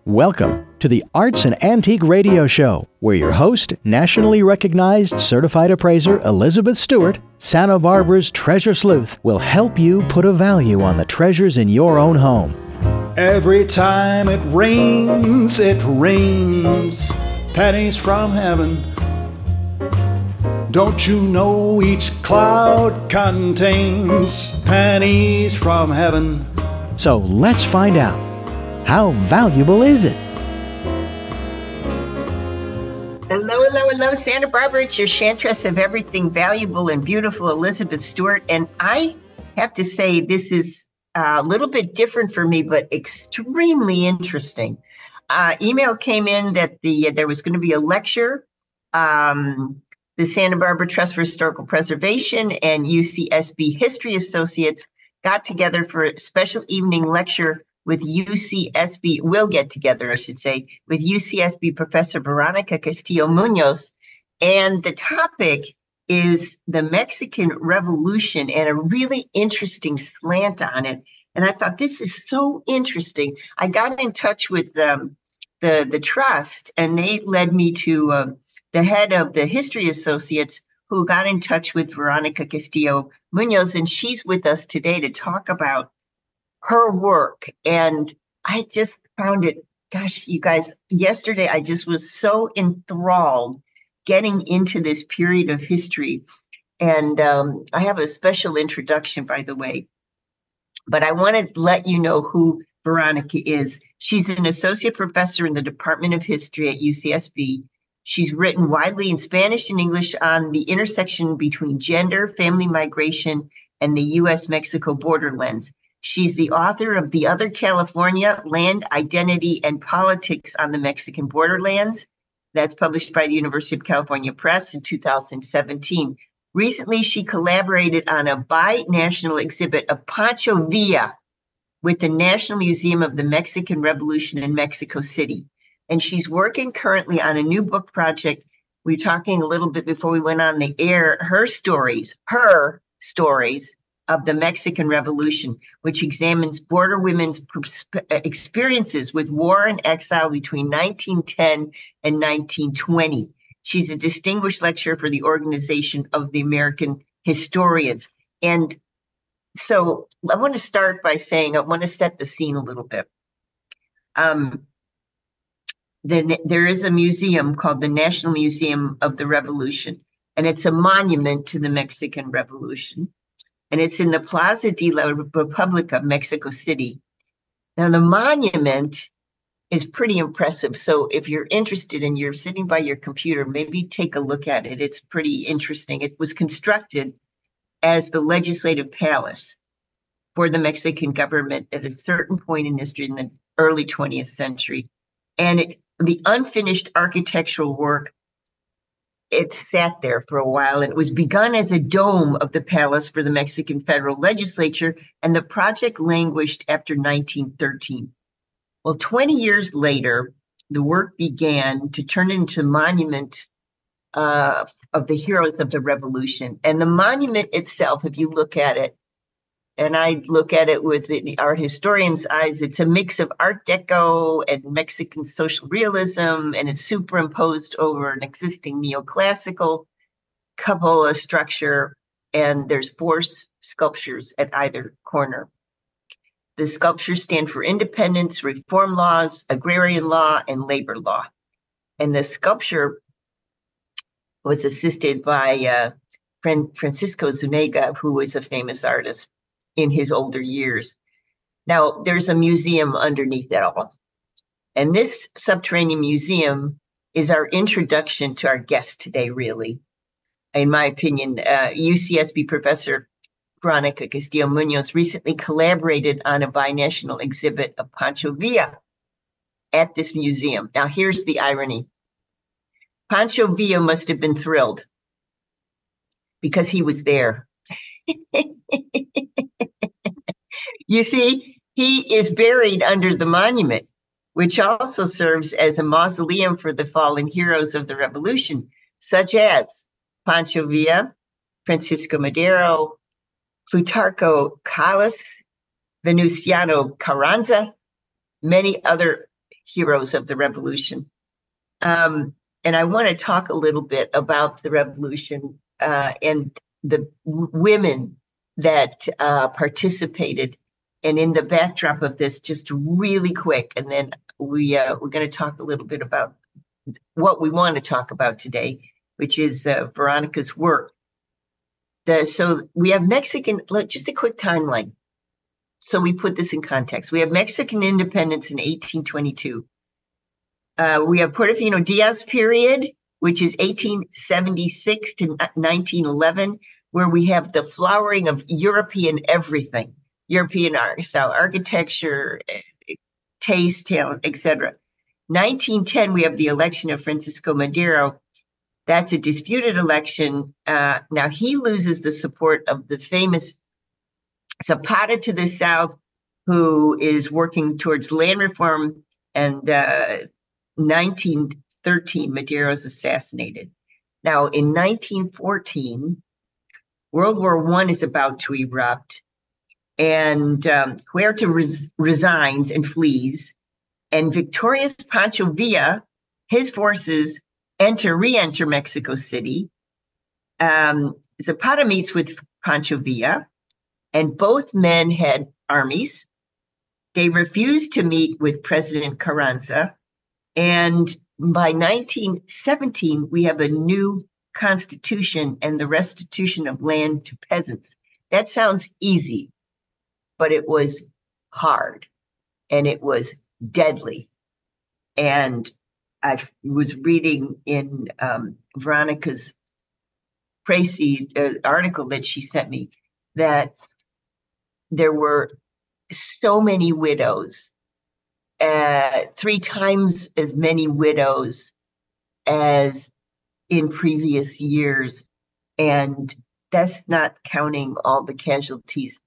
Welcome to the Arts and Antique Radio Show, where your host, nationally recognized certified appraiser Elizabeth Stewart, Santa Barbara's treasure sleuth, will help you put a value on the treasures in your own home. Every time it rains, pennies from heaven. Don't you know each cloud contains pennies from heaven? So let's find out. How valuable is it? Hello, Santa Barbara. It's your chantress of everything valuable and beautiful, Elizabeth Stewart. And I have to say, this is a little bit different for me, but extremely interesting. Email came in that there was going to be a lecture. The Santa Barbara Trust for Historical Preservation and UCSB History Associates got together for a special evening lecture with UCSB, will get together, I should say, with UCSB Professor Veronica Castillo-Munoz. And the topic is the Mexican Revolution and a really interesting slant on it. And I thought, this is so interesting. I got in touch with the trust, and they led me to the head of the History Associates, who got in touch with Veronica Castillo-Munoz, and she's with us today to talk about her work. And I just found it, gosh, you guys, yesterday I just was so enthralled getting into this period of history. And I have a special introduction, by the way, but I want to let you know who Veronica is. She's an associate professor in the Department of History at UCSB. She's written widely in Spanish and English on the intersection between gender, family migration, and the U.S.-Mexico borderlands. She's the author of The Other California, Land, Identity, and Politics on the Mexican Borderlands. That's published by the University of California Press in 2017. Recently, she collaborated on a bi-national exhibit of Pancho Villa with the National Museum of the Mexican Revolution in Mexico City. And she's working currently on a new book project. We were talking a little bit before we went on the air, her stories of the Mexican Revolution, which examines border women's experiences with war and exile between 1910 and 1920. She's a distinguished lecturer for the Organization of the American Historians. And so I want to start by saying, I want to set the scene a little bit. Then there is a museum called the National Museum of the Revolution, and it's a monument to the Mexican Revolution. And it's in the Plaza de la República, Mexico City. Now, the monument is pretty impressive. So if you're interested and you're sitting by your computer, maybe take a look at it. It's pretty interesting. It was constructed as the legislative palace for the Mexican government at a certain point in history in the early 20th century. And the unfinished architectural work, it sat there for a while, and it was begun as a dome of the palace for the Mexican federal legislature, and the project languished after 1913. Well, 20 years later, the work began to turn into a monument of the heroes of the revolution. And the monument itself, if you look at it, and I look at it with the art historian's eyes, it's a mix of Art Deco and Mexican social realism, and it's superimposed over an existing neoclassical cupola structure, and there's 4 sculptures at either corner. The sculptures stand for independence, reform laws, agrarian law, and labor law. And the sculpture was assisted by Francisco Zuniga, who was a famous artist in his older years. Now, there's a museum underneath it all. And this subterranean museum is our introduction to our guest today, really. In my opinion, UCSB Professor Veronica Castillo-Munoz recently collaborated on a binational exhibit of Pancho Villa at this museum. Now, here's the irony. Pancho Villa must have been thrilled because he was there. You see, he is buried under the monument, which also serves as a mausoleum for the fallen heroes of the revolution, such as Pancho Villa, Francisco Madero, Plutarco Calles, Venustiano Carranza, many other heroes of the revolution. And I want to talk a little bit about the revolution and the women that participated. And in the backdrop of this, just really quick, and then we're going to talk a little bit about what we want to talk about today, which is Veronica's work. So we have Mexican, just a quick timeline. So we put this in context. We have Mexican independence in 1822. We have Portofino Diaz period, which is 1876 to 1911, where we have the flowering of European everything, European art, style, architecture, taste, talent, etc. 1910, we have the election of Francisco Madero. That's a disputed election. Now he loses the support of the famous Zapata to the south, who is working towards land reform, and 1913, Madero is assassinated. Now in 1914, World War I is about to erupt, and Huerta resigns and flees, and victorious Pancho Villa, his forces re-enter Mexico City. Zapata meets with Pancho Villa, and both men had armies. They refused to meet with President Carranza, and by 1917, we have a new constitution and the restitution of land to peasants. That sounds easy, but it was hard, and it was deadly. And I was reading in Veronica's précis article that she sent me that there were so many widows, 3 times as many widows as in previous years. And that's not counting all the casualties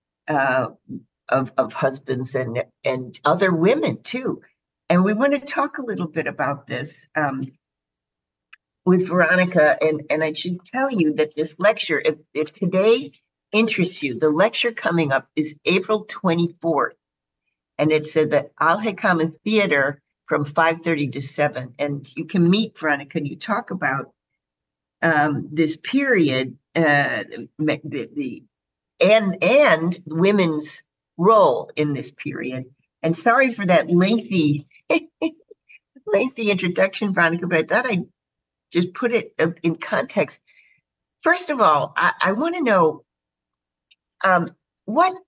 of husbands and other women too. And we want to talk a little bit about this with Veronica. And I should tell you that this lecture, if today interests you, the lecture coming up is April 24th. And it's at the Al Hikama Theater from 5:30 to 7. And you can meet Veronica and you talk about this period, and women's role in this period. And sorry for that lengthy introduction, Veronica, but I thought I'd just put it in context. First of all, I want to know what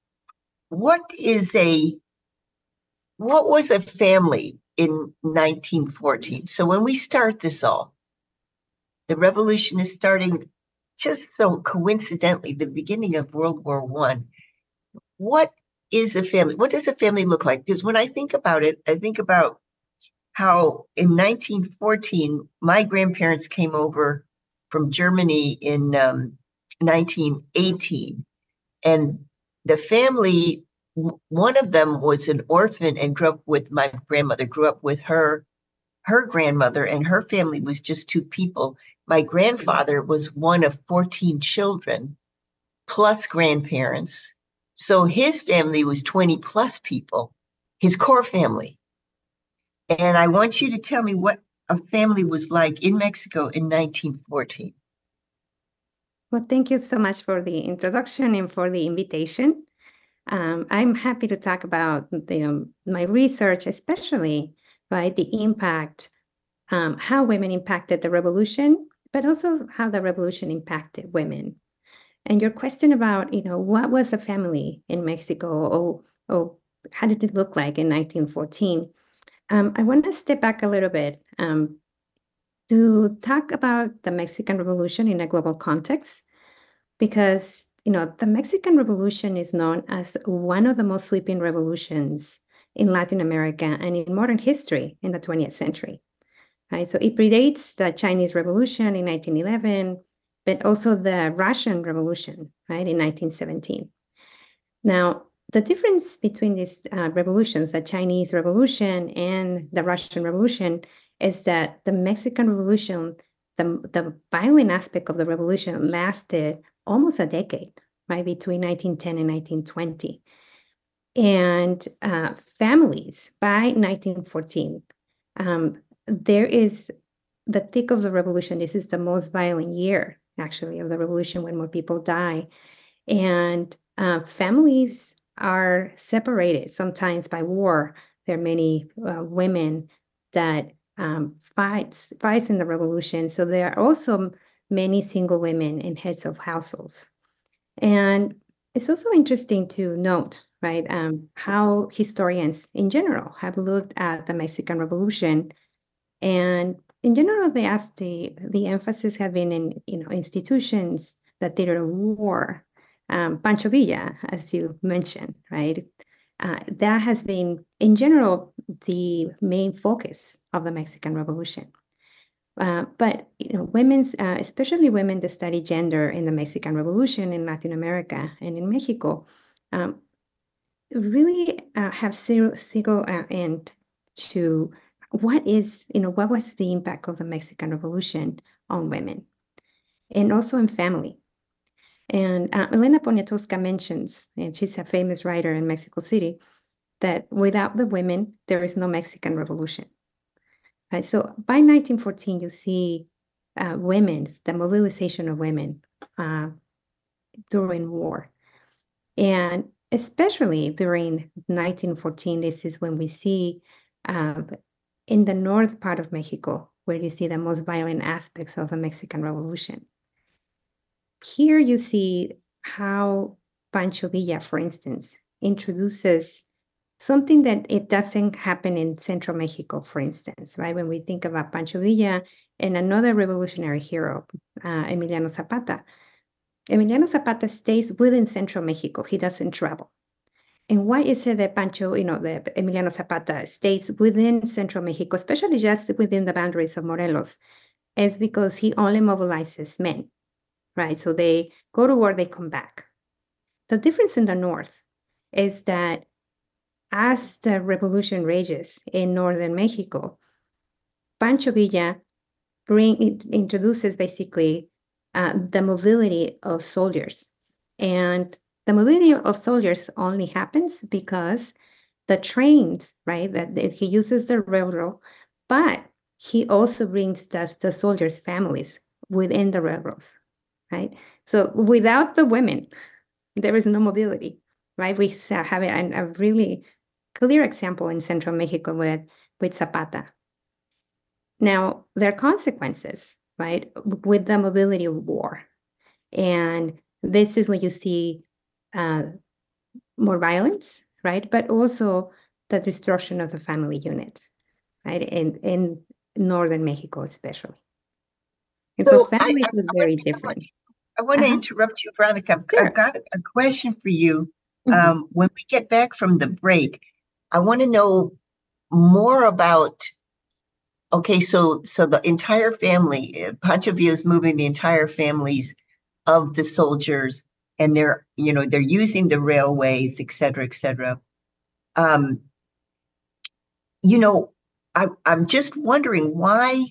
was a family in 1914? So when we start this all, the revolution is starting just so coincidentally, the beginning of World War I. What is a family? What does a family look like? Because when I think about it, I think about how in 1914, my grandparents came over from Germany in 1918. And the family, one of them was an orphan and grew up with my grandmother, grew up with her grandmother, and her family was just 2 people. My grandfather was one of 14 children, plus grandparents. So his family was 20 plus people, his core family. And I want you to tell me what a family was like in Mexico in 1914. Well, thank you so much for the introduction and for the invitation. I'm happy to talk about my research, especially the impact, how women impacted the revolution, but also how the revolution impacted women. And your question about, what was a family in Mexico, or how did it look like in 1914? I want to step back a little bit to talk about the Mexican Revolution in a global context, because the Mexican Revolution is known as one of the most sweeping revolutions in Latin America and in modern history in the 20th century. Right? So it predates the Chinese Revolution in 1911, but also the Russian Revolution, right, in 1917. Now, the difference between these revolutions, the Chinese Revolution and the Russian Revolution, is that the Mexican Revolution, the violent aspect of the revolution lasted almost a decade, right, between 1910 and 1920. And families by 1914, there is the thick of the revolution. This is the most violent year, actually, of the revolution, when more people die. And families are separated sometimes by war. There are many women that fights in the revolution. So there are also many single women and heads of households. And it's also interesting to note, right, how historians in general have looked at the Mexican Revolution. And in general, they asked the emphasis have been in institutions, the theater of war, Pancho Villa, as you mentioned, right? That has been, in general, the main focus of the Mexican Revolution. But women's, especially women that study gender in the Mexican Revolution in Latin America and in Mexico, really have zero end to what was the impact of the Mexican Revolution on women, and also in family. And Elena Poniatowska mentions, and she's a famous writer in Mexico City, that without the women, there is no Mexican Revolution. Right? So by 1914, you see the mobilization of women during war. And especially during 1914, this is when we see in the north part of Mexico, where you see the most violent aspects of the Mexican Revolution. Here you see how Pancho Villa, for instance, introduces something that it doesn't happen in Central Mexico, for instance, right? When we think about Pancho Villa and another revolutionary hero, Emiliano Zapata. Emiliano Zapata stays within Central Mexico. He doesn't travel. And why is it that that Emiliano Zapata stays within Central Mexico, especially just within the boundaries of Morelos? It's because he only mobilizes men, right? So they go to war, they come back. The difference in the north is that as the revolution rages in northern Mexico, Pancho Villa introduces basically the mobility of soldiers. And the mobility of soldiers only happens because the trains, right, that he uses the railroad, but he also brings the soldiers' families within the railroads, right? So without the women, there is no mobility, right? We have a really clear example in Central Mexico with Zapata. Now, there are consequences, right, with the mobility of war. And this is when you see more violence, right? But also the destruction of the family unit, right? In northern Mexico, especially. And so families are very different. I want to interrupt you, Veronica. Sure. I've got a question for you. When we get back from the break, I want to know more about, okay, so the entire family, Pancho Villa is moving the entire families of the soldiers, and they're using the railways, et cetera, et cetera. I'm just wondering why.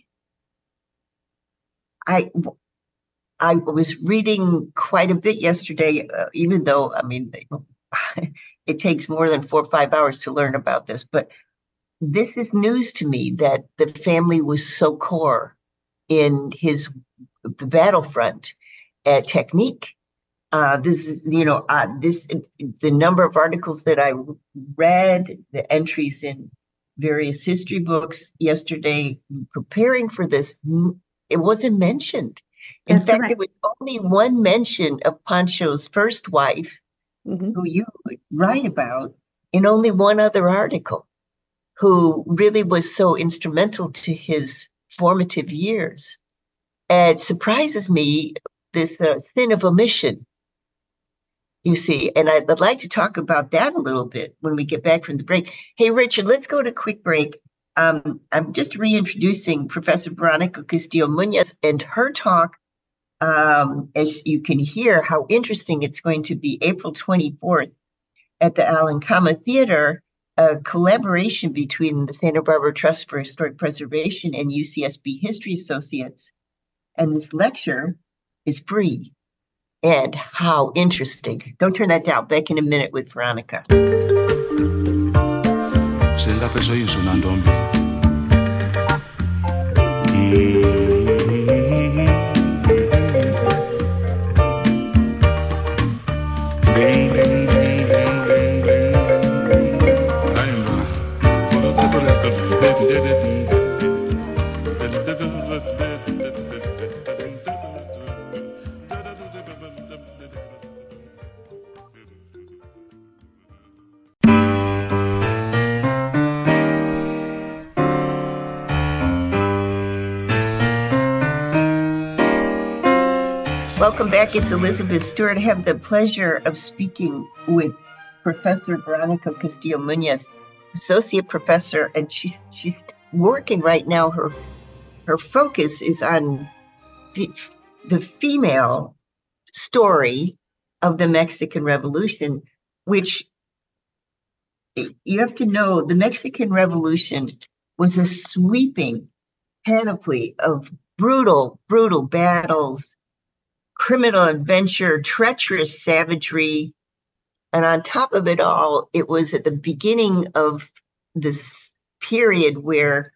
I was reading quite a bit yesterday, even though, it takes more than 4 or 5 hours to learn about this, but this is news to me that the family was so core in the battlefront technique. This is, the number of articles that I read, the entries in various history books yesterday, preparing for this, it wasn't mentioned. In That's fact, correct. there was only one mention of Pancho's first wife, who you write about, in only one other article, who really was so instrumental to his formative years. And it surprises me, this sin of omission, you see, and I'd like to talk about that a little bit when we get back from the break. Hey, Richard, let's go to a quick break. I'm just reintroducing Professor Veronica Castillo-Munoz and her talk. As you can hear, how interesting it's going to be, April 24th at the Alan Kama Theater, a collaboration between the Santa Barbara Trust for Historic Preservation and UCSB History Associates. And this lecture is free. And how interesting. Don't turn that down. Back in a minute with Veronica. Selapho soyisona ntombi. Welcome back. It's Elizabeth Stewart. I have the pleasure of speaking with Professor Veronica Castillo-Munoz, Associate Professor, and she's working right now. Her focus is on the female story of the Mexican Revolution, which you have to know the Mexican Revolution was a sweeping panoply of brutal battles, criminal adventure, treacherous savagery. And on top of it all, it was at the beginning of this period where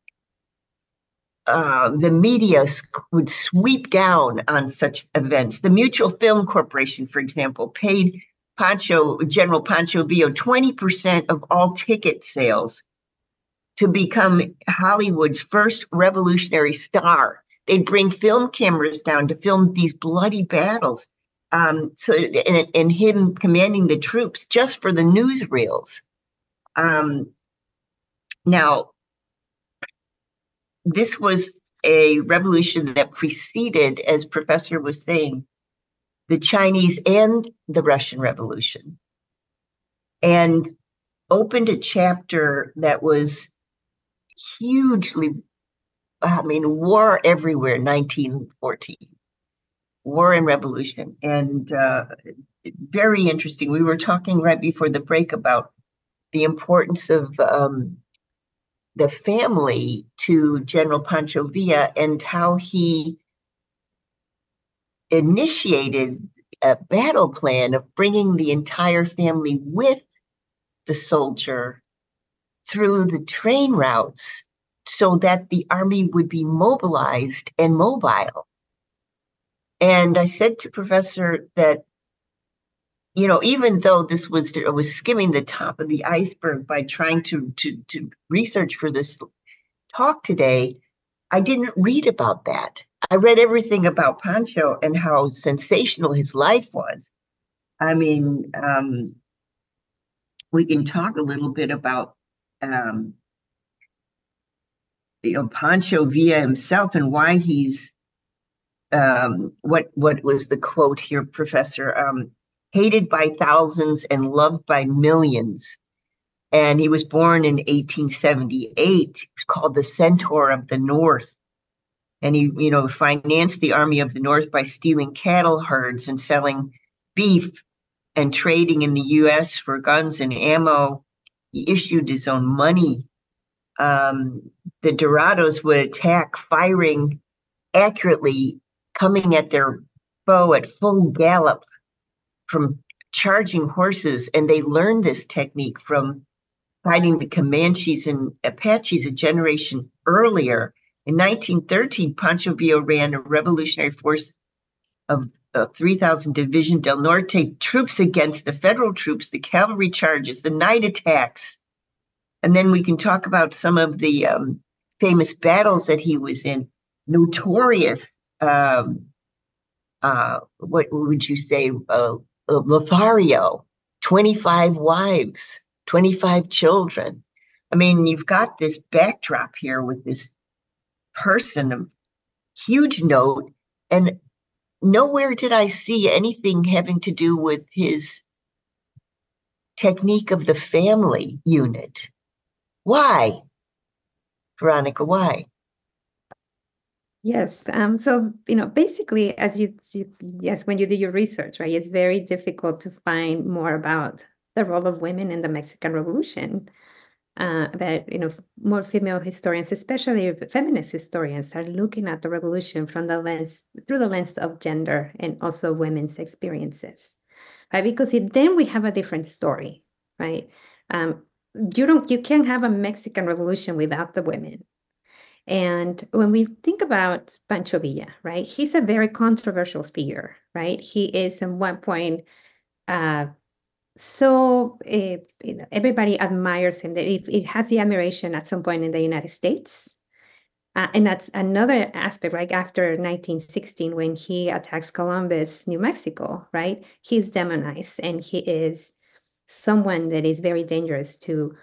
the media would sweep down on such events. The Mutual Film Corporation, for example, paid General Pancho Villa 20% of all ticket sales to become Hollywood's first revolutionary star. They'd bring film cameras down to film these bloody battles. And him commanding the troops just for the newsreels. Now, this was a revolution that preceded, as Professor was saying, the Chinese and the Russian Revolution, and opened a chapter that was hugely, war everywhere, 1914. War and Revolution, and very interesting. We were talking right before the break about the importance of the family to General Pancho Villa and how he initiated a battle plan of bringing the entire family with the soldier through the train routes so that the army would be mobilized and mobile. And I said to Professor that, even though this was skimming the top of the iceberg by trying to research for this talk today, I didn't read about that. I read everything about Pancho and how sensational his life was. We can talk a little bit about, Pancho Villa himself and why he's, what was the quote here, Professor? Hated by thousands and loved by millions. And he was born in 1878. He was called the Centaur of the North. And he, financed the Army of the North by stealing cattle herds and selling beef and trading in the U.S. for guns and ammo. He issued his own money. The Dorados would attack, firing accurately, coming at their foe at full gallop from charging horses. And they learned this technique from fighting the Comanches and Apaches a generation earlier. In 1913, Pancho Villa ran a revolutionary force of 3,000 Division del Norte troops against the federal troops, the cavalry charges, the night attacks. And then we can talk about some of the famous battles that he was in. Notorious, what would you say, Lothario, 25 wives, 25 children. You've got this backdrop here with this person of huge note, and nowhere did I see anything having to do with his technique of the family unit. Why? Veronica, why? Yes. So, basically, when you do your research, right, it's very difficult to find more about the role of women in the Mexican Revolution. But, more female historians, especially feminist historians, are looking at the revolution through the lens of gender and also women's experiences, right? Because then we have a different story, right? You can't have a Mexican Revolution without the women. And when we think about Pancho Villa, right, he's a very controversial figure, right? He is at one point everybody admires him. That it has the admiration at some point in the United States. And that's another aspect, right? After 1916, when he attacks Columbus, New Mexico, right? He's demonized, and he is someone that is very dangerous to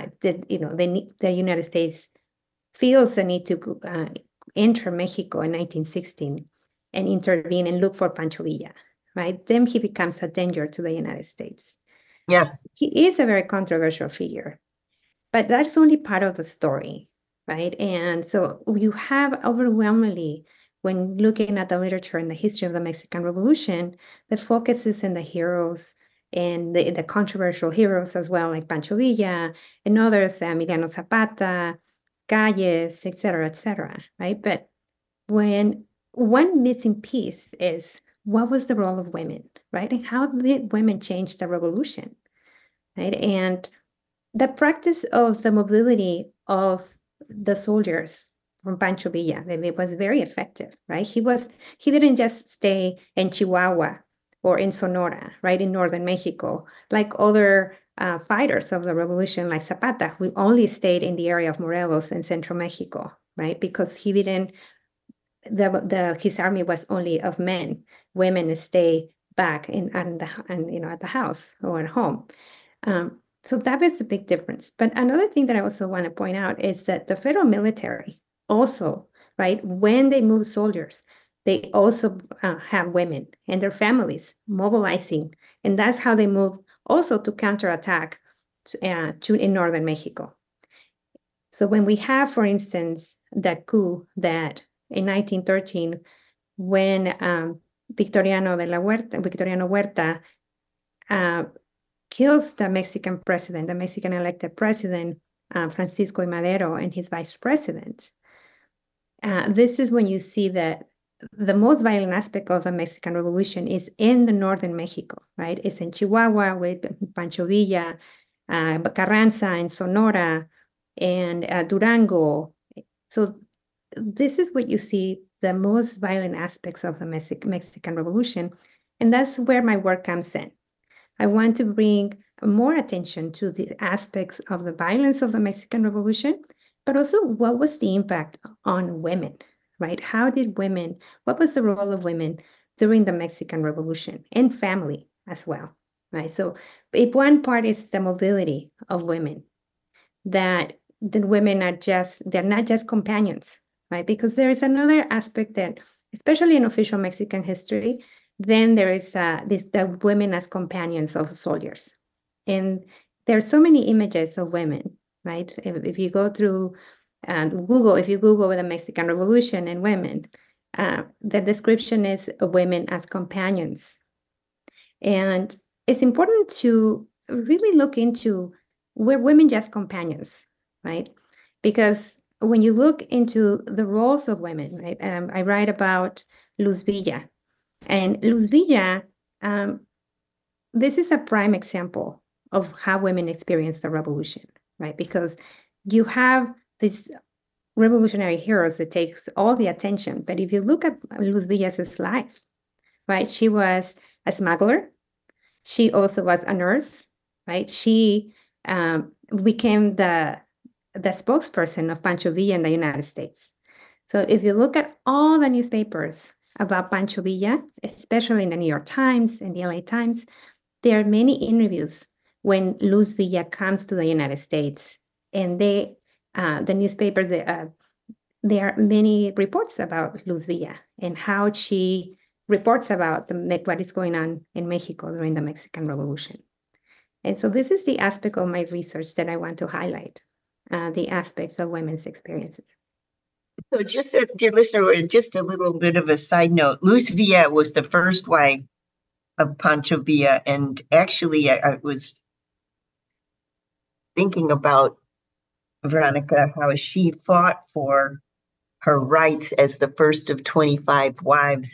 the United States feels the need to enter Mexico in 1916 and intervene and look for Pancho Villa, right? Then he becomes a danger to the United States. Yeah. He is a very controversial figure, but that's only part of the story, right? And so you have overwhelmingly, when looking at the literature and the history of the Mexican Revolution, that focuses on the heroes and the controversial heroes as well, like Pancho Villa and others, Emiliano Zapata, Calles, et cetera, right? But when one missing piece is, what was the role of women, right? And how did women change the revolution, right? And the practice of the mobility of the soldiers from Pancho Villa, it was very effective, right? He didn't just stay in Chihuahua or in Sonora, right, in northern Mexico, like other fighters of the revolution, like Zapata, who only stayed in the area of Morelos and Central Mexico, right, because he didn't. His army was only of men. Women stay back at the house or at home. So that is a big difference. But another thing that I also want to point out is that the federal military also, right, when they move soldiers, they also have women and their families mobilizing. And that's how they move also to counterattack in northern Mexico. So when we have, for instance, the coup that in 1913, when Victoriano Huerta kills the Mexican president, the Mexican elected president, Francisco I. Madero, and his vice president. This is when you see that the most violent aspect of the Mexican Revolution is in the northern Mexico, right? It's in Chihuahua with Pancho Villa, Carranza in Sonora, and Durango. So this is what you see, the most violent aspects of the Mexican Revolution. And that's where my work comes in. I want to bring more attention to the aspects of the violence of the Mexican Revolution, but also what was the impact on women, right? What was the role of women during the Mexican Revolution and family as well, right? So if one part is the mobility of women, that the women they're not just companions, right? Because there is another aspect that, especially in official Mexican history, then there is the women as companions of soldiers. And there are so many images of women, right? If you go through Google, if you Google the Mexican Revolution and women, the description is of women as companions. And it's important to really look into, were women just companions, right? Because when you look into the roles of women, right? I write about Luz Villa. And Luz Villa, this is a prime example of how women experience the revolution, right? Because you have these revolutionary heroes that takes all the attention. But if you look at Luz Villa's life, right? She was a smuggler. She also was a nurse, right? She became the spokesperson of Pancho Villa in the United States. So if you look at all the newspapers about Pancho Villa, especially in the New York Times and the LA Times, there are many interviews when Luz Villa comes to the United States, and the newspapers, there are many reports about Luz Villa and how she reports about what is going on in Mexico during the Mexican Revolution. And so this is the aspect of my research that I want to highlight, the aspects of women's experiences. So just, dear listener, just a little bit of a side note. Luz Villa was the first wife of Pancho Villa. And actually, I was thinking about, Veronica, how she fought for her rights as the first of 25 wives,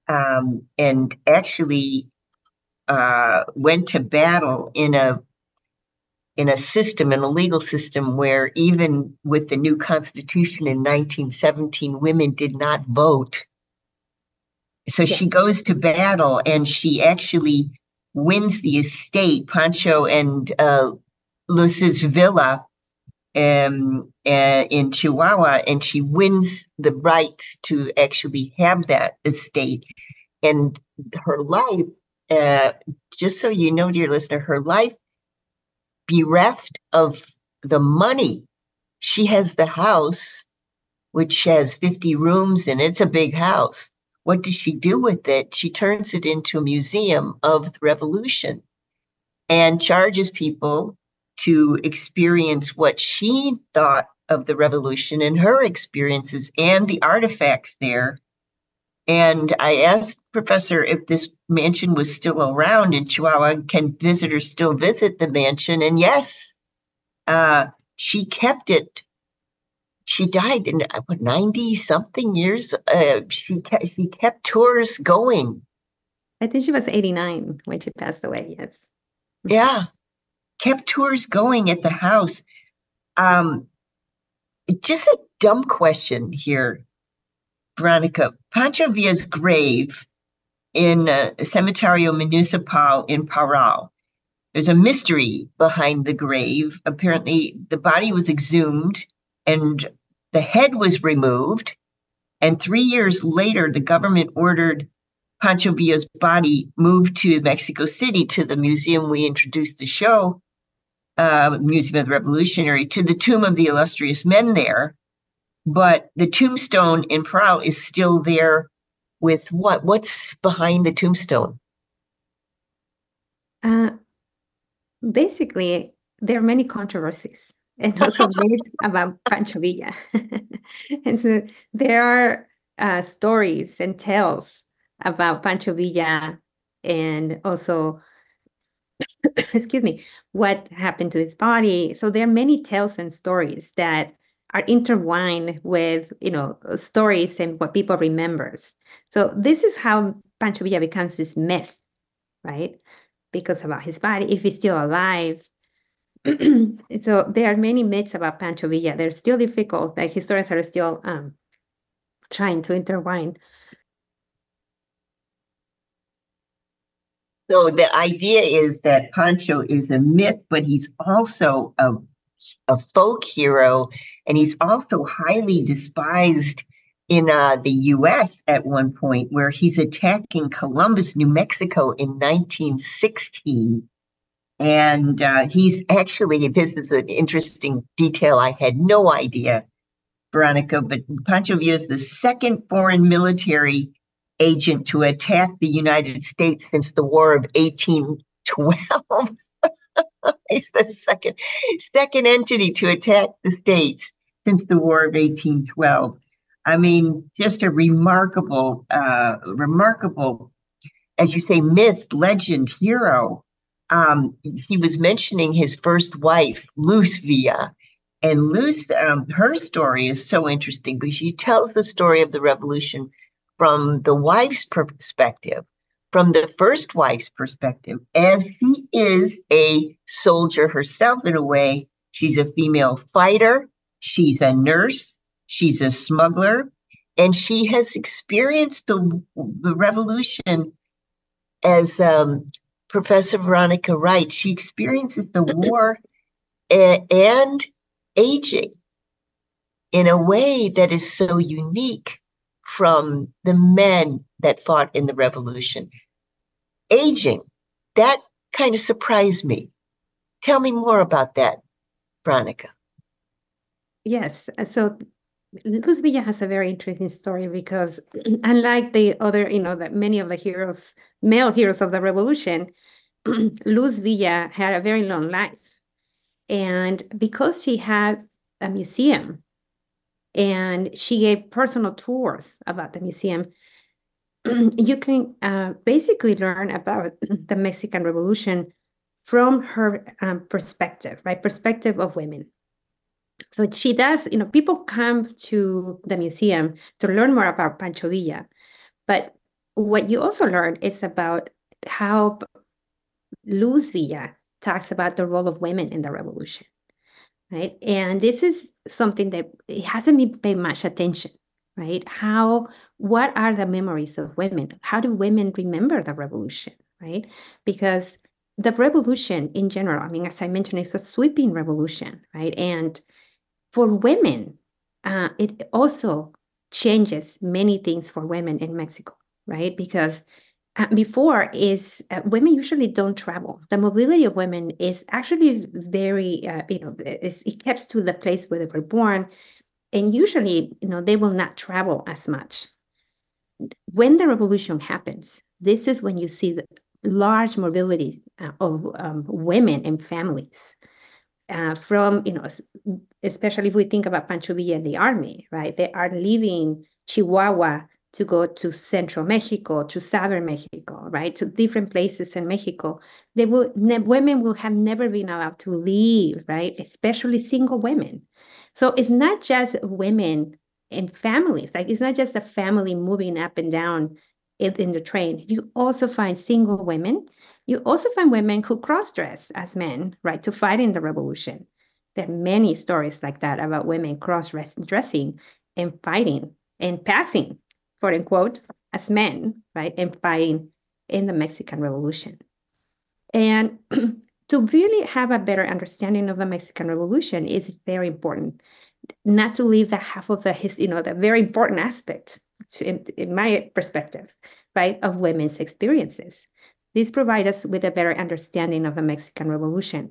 and actually went to battle in a in a system, in a legal system where even with the new Constitution in 1917, women did not vote. So she goes to battle and she actually wins the estate, Pancho and Luz's villa in Chihuahua, and she wins the rights to actually have that estate. And her life, just so you know, dear listener, her life bereft of the money. She has the house, which has 50 rooms in it. It's a big house. What does she do with it? She turns it into a museum of the revolution and charges people to experience what she thought of the revolution and her experiences and the artifacts there. And I asked Professor if this mansion was still around in Chihuahua. Can visitors still visit the mansion? And yes, she kept it. She died in 90-something years. She kept tours going. I think she was 89 when she passed away, yes. Yeah, kept tours going at the house. Just a dumb question here, Veronica. Pancho Villa's grave in Cementerio Municipal in Parral. There's a mystery behind the grave. Apparently, the body was exhumed and the head was removed. And 3 years later, the government ordered Pancho Villa's body moved to Mexico City to the museum we introduced the show, Museum of the Revolutionary, to the tomb of the illustrious men there. But the tombstone in Parral is still there with what? What's behind the tombstone? Basically, there are many controversies and also myths about Pancho Villa. And so there are stories and tales about Pancho Villa and also, excuse me, what happened to his body. So there are many tales and stories that are intertwined with, stories and what people remembers. So this is how Pancho Villa becomes this myth, right? Because about his body, if he's still alive. So there are many myths about Pancho Villa. They're still difficult. Like historians are still trying to intertwine. So the idea is that Pancho is a myth, but he's also a folk hero, and he's also highly despised in the U.S. at one point, where he's attacking Columbus, New Mexico in 1916. And he's actually, this is an interesting detail I had no idea, Veronica, but Pancho Villa is the second foreign military agent to attack the United States since the War of 1812. He's the second entity to attack the States since the War of 1812. I mean, just a remarkable, as you say, myth, legend, hero. He was mentioning his first wife, Luz Villa. And Luz, her story is so interesting because she tells the story of the revolution from the wife's perspective, from the first wife's perspective. And she is a soldier herself in a way. She's a female fighter. She's a nurse. She's a smuggler. And she has experienced the revolution as Professor Veronica writes. She experiences the war and aging in a way that is so unique from the men that fought in the revolution. Aging, that kind of surprised me. Tell me more about that, Veronica. Yes, so Luz Villa has a very interesting story because unlike the other, that many of the heroes, male heroes of the revolution, Luz Villa had a very long life. And because she had a museum and she gave personal tours about the museum, you can basically learn about the Mexican Revolution from her perspective, right? Perspective of women. So she does, people come to the museum to learn more about Pancho Villa. But what you also learn is about how Luz Villa talks about the role of women in the revolution, right? And this is something that it hasn't been paid much attention, right? What are the memories of women? How do women remember the revolution, right? Because the revolution in general, I mean, as I mentioned, it's a sweeping revolution, right? And for women, it also changes many things for women in Mexico, right? Because before women usually don't travel. The mobility of women is actually very, it keeps to the place where they were born. And usually, they will not travel as much. When the revolution happens, this is when you see the large mobility of women and families from, especially if we think about Pancho Villa and the army, right? They are leaving Chihuahua to go to central Mexico, to southern Mexico, right? To different places in Mexico. Women will have never been allowed to leave, right? Especially single women. So it's not just women and families, like it's not just a family moving up and down in the train. You also find single women. You also find women who cross-dress as men, right, to fight in the revolution. There are many stories like that about women cross-dressing and fighting and passing, quote unquote, as men, right, and fighting in the Mexican Revolution. And to really have a better understanding of the Mexican Revolution is very important, not to leave that half of the very important aspect, in my perspective, right, of women's experiences. This provides us with a better understanding of the Mexican Revolution.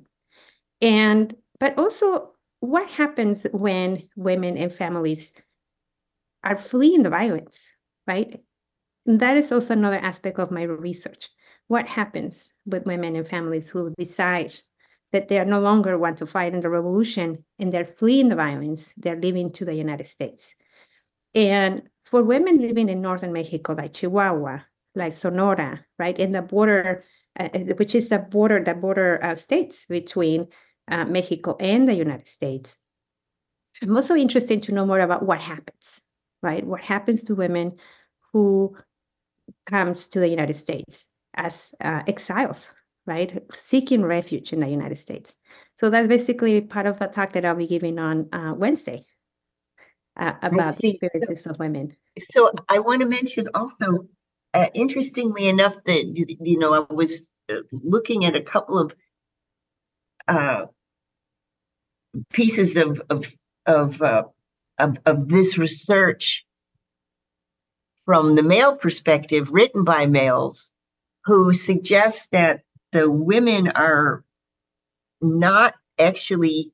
But also, what happens when women and families are fleeing the violence, right? And that is also another aspect of my research. What happens with women and families who decide that they no longer want to fight in the revolution and they're fleeing the violence, they're leaving to the United States. And for women living in northern Mexico, like Chihuahua, like Sonora, right, in the border, which is the border states between Mexico and the United States. I'm also interested to know more about what happens, right? What happens to women who comes to the United States as exiles, right, seeking refuge in the United States. So that's basically part of the talk that I'll be giving on Wednesday about the experiences of women. So I want to mention also, interestingly enough, that I was looking at a couple of pieces of this research from the male perspective, written by males, who suggest that the women are not actually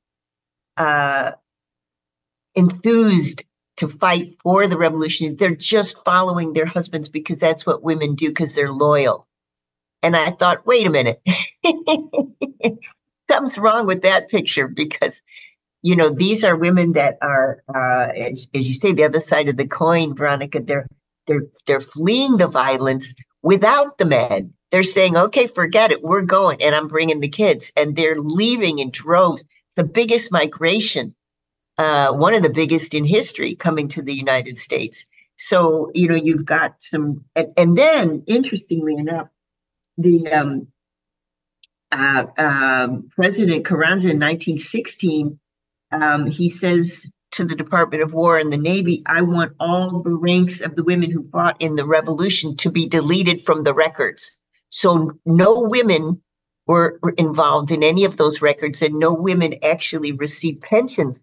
enthused to fight for the revolution. They're just following their husbands because that's what women do, because they're loyal. And I thought, wait a minute, something's wrong with that picture, because these are women that are, as you say, the other side of the coin, Veronica. They're fleeing the violence without the men. They're saying, okay, forget it, we're going, and I'm bringing the kids, and they're leaving in droves. It's the biggest migration, one of the biggest in history, coming to the United States. So, you've got some, and then interestingly enough, the President Carranza in 1916, he says to the Department of War and the Navy, I want all the ranks of the women who fought in the revolution to be deleted from the records. So no women were involved in any of those records, and no women actually received pensions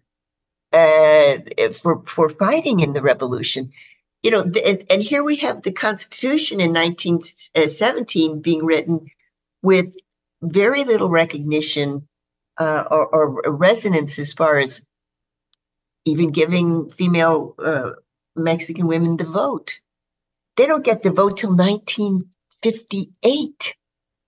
for fighting in the revolution. And here we have the Constitution in 1917 being written with very little recognition or resonance as far as even giving female Mexican women the vote. They don't get the vote till 1958.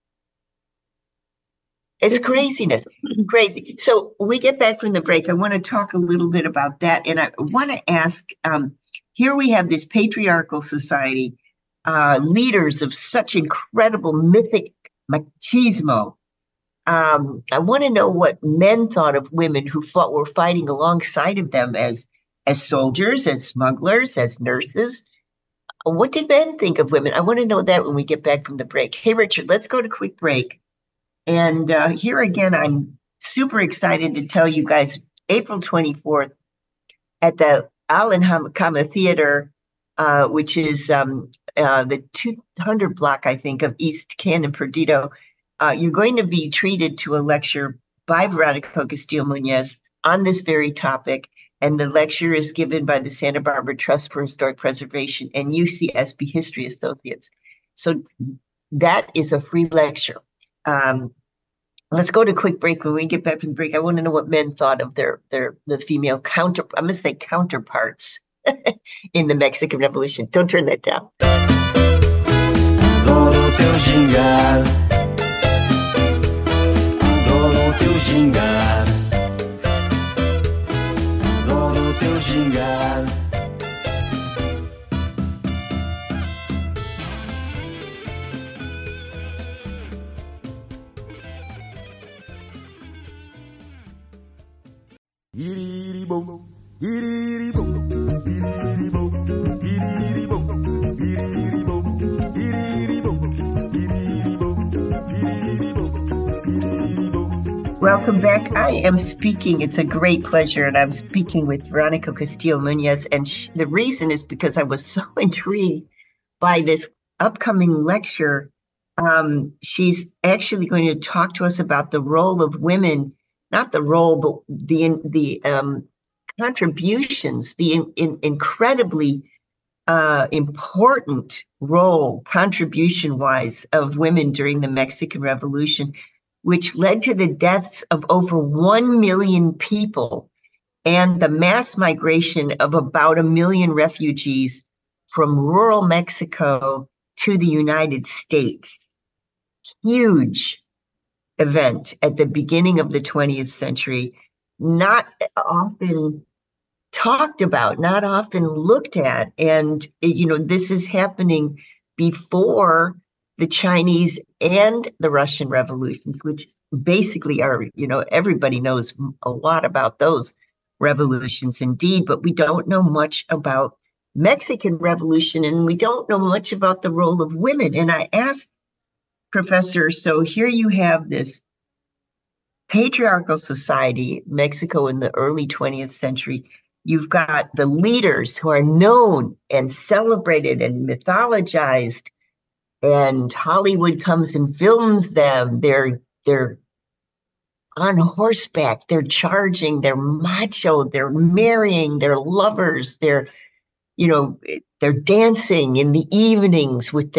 It's craziness, crazy. So we get back from the break. I want to talk a little bit about that. And I want to ask, here we have this patriarchal society, leaders of such incredible mythic machismo. I want to know what men thought of women who were fighting alongside of them as soldiers, as smugglers, as nurses. What did men think of women? I want to know that when we get back from the break. Hey, Richard, let's go to a quick break. And here again, I'm super excited to tell you guys, April 24th at the Alan Kama Theater, which is the 200 block, I think, of East Cannon, Perdido, you're going to be treated to a lecture by Veronica Castillo-Muñez on this very topic. And the lecture is given by the Santa Barbara Trust for Historic Preservation and UCSB History Associates. So that is a free lecture. Let's go to a quick break. When we get back from the break, I want to know what men thought of the female counterparts in the Mexican Revolution. Don't turn that down. Adoro teu gingar. Adoro teu gingar. Adoro teu gingar. Welcome back. I am speaking. It's a great pleasure. And I'm speaking with Veronica Castillo-Muñez. And the reason is because I was so intrigued by this upcoming lecture. She's actually going to talk to us about the role of women, not the role, but the contributions, the incredibly important role, contribution-wise, of women during the Mexican Revolution, which led to the deaths of over 1 million people and the mass migration of about 1 million refugees from rural Mexico to the United States. Huge event at the beginning of the 20th century, not often talked about, not often looked at. And, this is happening before the Chinese and the Russian revolutions, which basically are, everybody knows a lot about those revolutions indeed, but we don't know much about Mexican Revolution, and we don't know much about the role of women. And I asked Professor, so here you have this patriarchal society, Mexico in the early 20th century. You've got the leaders who are known and celebrated and mythologized, and Hollywood comes and films them. They're on horseback, they're charging, they're macho, they're marrying, they're lovers, they're dancing in the evenings with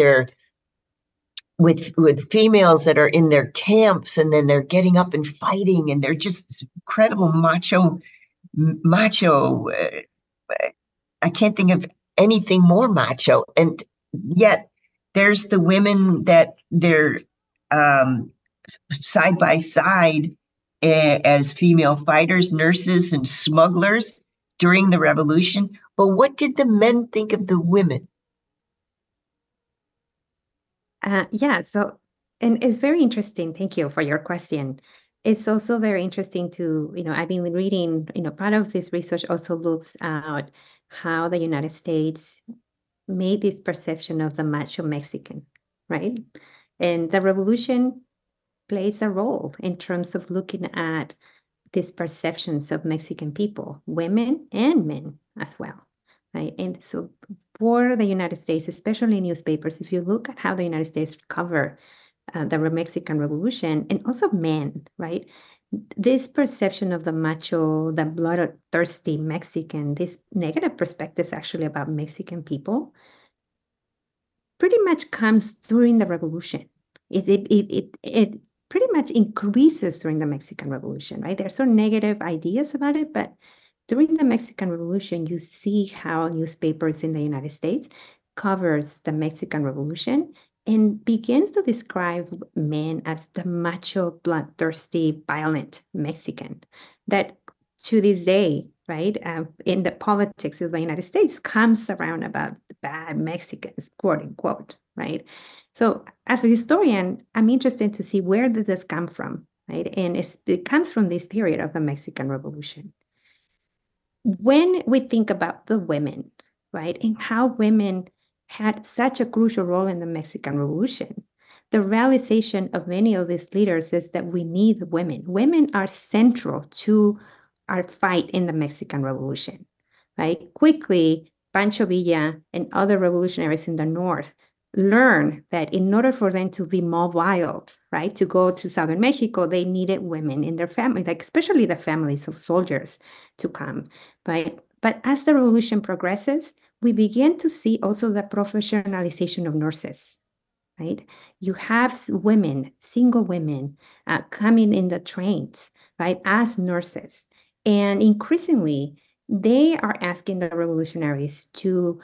females that are in their camps, and then they're getting up and fighting, and they're just incredible macho. I can't think of anything more macho. And yet there's the women that they're side by side as female fighters, nurses, and smugglers during the revolution. But what did the men think of the women? So, and it's very interesting. Thank you for your question. It's also very interesting to, I've been reading, part of this research also looks at how the United States made this perception of the macho Mexican, right? And the revolution plays a role in terms of looking at these perceptions of Mexican people, women and men as well, right? And so for the United States, especially newspapers, if you look at how the United States cover the Mexican Revolution, and also men, right? This perception of the macho, the bloodthirsty Mexican, this negative perspectives actually about Mexican people pretty much comes during the revolution. It pretty much increases during the Mexican Revolution, right? There are some negative ideas about it, but during the Mexican Revolution, you see how newspapers in the United States covers the Mexican Revolution and begins to describe men as the macho, bloodthirsty, violent Mexican that to this day, right, in the politics of the United States comes around about the bad Mexicans, quote unquote, right? So as a historian, I'm interested to see where did this come from, right? And it comes from this period of the Mexican Revolution. When we think about the women, right, and how women had such a crucial role in the Mexican Revolution, the realization of many of these leaders is that we need women. Women are central to our fight in the Mexican Revolution, right? Quickly, Pancho Villa and other revolutionaries in the North learned that in order for them to be mobile, right, to go to Southern Mexico, they needed women in their family, like especially the families of soldiers to come, right? But as the revolution progresses, we begin to see also the professionalization of nurses, right? You have women, single women, coming in the trains, right, as nurses. And increasingly, they are asking the revolutionaries to,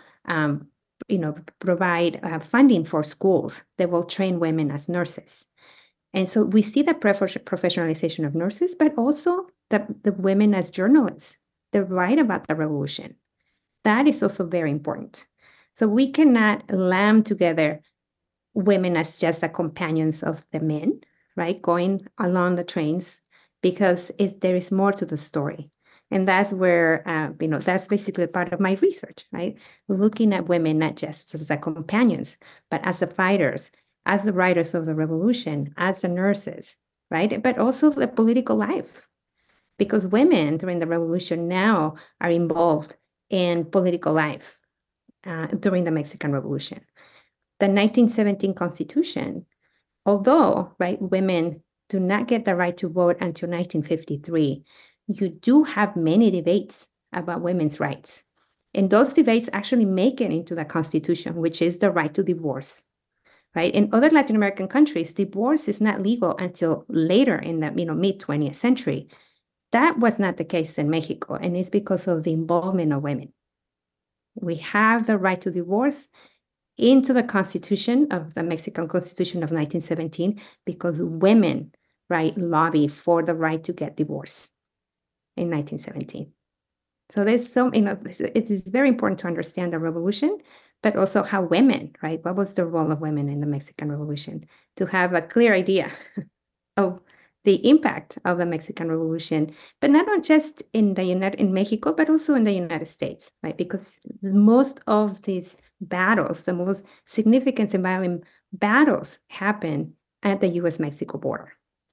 provide funding for schools that will train women as nurses. And so we see the professionalization of nurses, but also the women as journalists that write about the revolution. That is also very important. So we cannot lamb together women as just the companions of the men, right, going along the trains, because there is more to the story. And that's where, that's basically part of my research, right? Looking at women not just as the companions, but as the fighters, as the writers of the revolution, as the nurses, right? But also the political life, because women during the revolution now are involved in political life during the Mexican Revolution. The 1917 Constitution, although, right, women do not get the right to vote until 1953, you do have many debates about women's rights. And those debates actually make it into the Constitution, which is the right to divorce, right? In other Latin American countries, divorce is not legal until later in the mid-20th century. That was not the case in Mexico, and it's because of the involvement of women. We have the right to divorce into the Constitution of the Mexican Constitution of 1917 because women, right, lobby for the right to get divorced in 1917. So there's it is very important to understand the revolution, but also how women, right, what was the role of women in the Mexican Revolution, to have a clear idea of the impact of the Mexican Revolution, but not just in Mexico, but also in the United States, right? Because most of these battles, the most significant and violent battles, happen at the U.S.-Mexico border.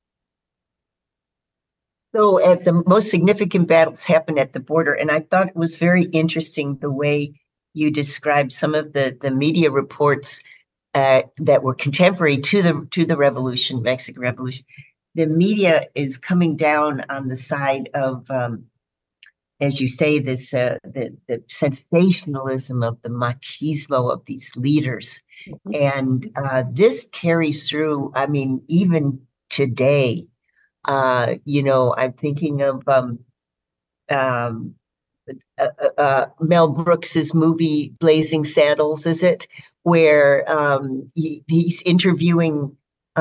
So at the most significant battles happen at the border. And I thought it was very interesting the way you described some of the media reports that were contemporary to the revolution, Mexican Revolution. The media is coming down on the side of, as you say, this the sensationalism of the machismo of these leaders. And this carries through, I mean, even today. I'm thinking of Mel Brooks's movie Blazing Saddles, is it? Where he's interviewing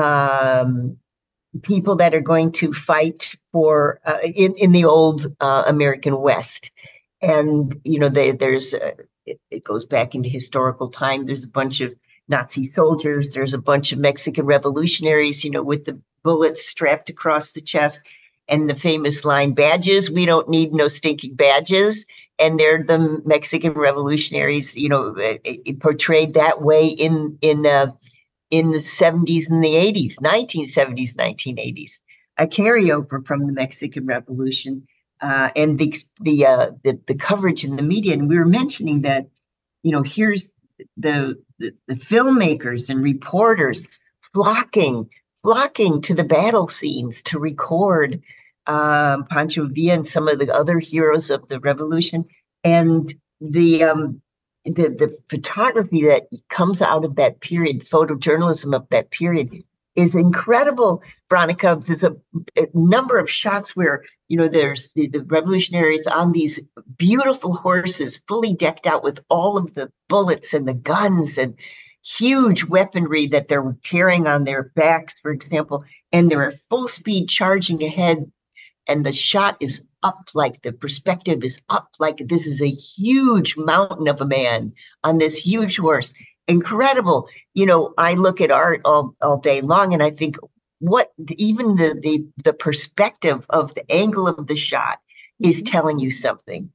people that are going to fight for in the old American West. And, it goes back into historical time. There's a bunch of Nazi soldiers. There's a bunch of Mexican revolutionaries, with the bullets strapped across the chest. And the famous line, badges, we don't need no stinking badges. And they're the Mexican revolutionaries, portrayed that way in the 70s and the 80s, 1970s, 1980s, a carryover from the Mexican Revolution and the coverage in the media. And we were mentioning that, here's the filmmakers and reporters flocking to the battle scenes to record Pancho Villa and some of the other heroes of the revolution. And the photography that comes out of that period, photojournalism of that period, is incredible, Veronica. There's a number of shots where, there's the revolutionaries on these beautiful horses, fully decked out with all of the bullets and the guns and huge weaponry that they're carrying on their backs, for example, and they're at full speed charging ahead. And the shot is up, like the perspective is up, like this is a huge mountain of a man on this huge horse. Incredible. I look at art all day long and I think even the perspective of the angle of the shot is telling you something.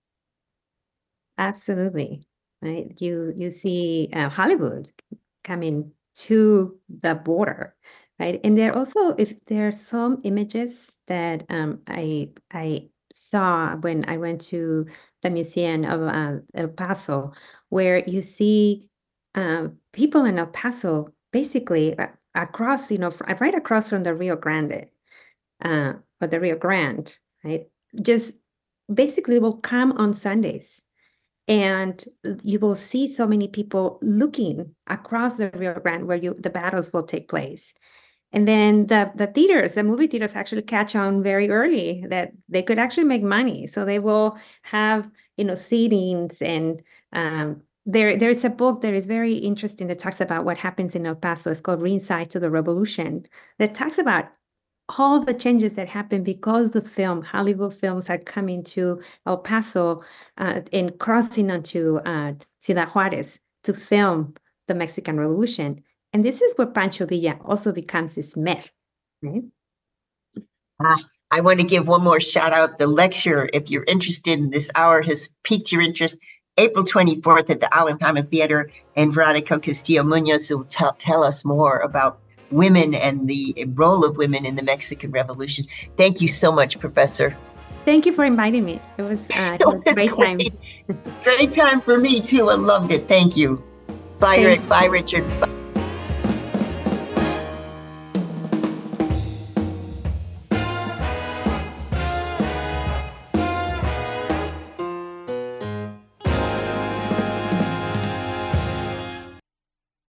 Absolutely. Right. You see Hollywood coming to the border, right? And there are some images that I saw when I went to the Museum of El Paso, where you see people in El Paso basically across, right across from the Rio Grande, or the Rio Grande, right? Just basically will come on Sundays. And you will see so many people looking across the Rio Grande where the battles will take place. And then the movie theaters actually catch on very early that they could actually make money. So they will have, seatings. And there's a book that is very interesting that talks about what happens in El Paso. It's called Ringside to the Revolution, that talks about all the changes that happened because the Hollywood films are coming to El Paso and crossing onto Ciudad Juarez to film the Mexican Revolution. And this is where Pancho Villa also becomes this myth, right? I want to give one more shout out. The lecture, if you're interested in this hour, has piqued your interest. April 24th at the Alhambra Theater, and Veronica Castillo Munoz will tell us more about women and the role of women in the Mexican Revolution. Thank you so much, Professor. Thank you for inviting me. It was a great time. Great time for me too. I loved it. Thank you. Bye, Rick. Bye, Richard. Bye.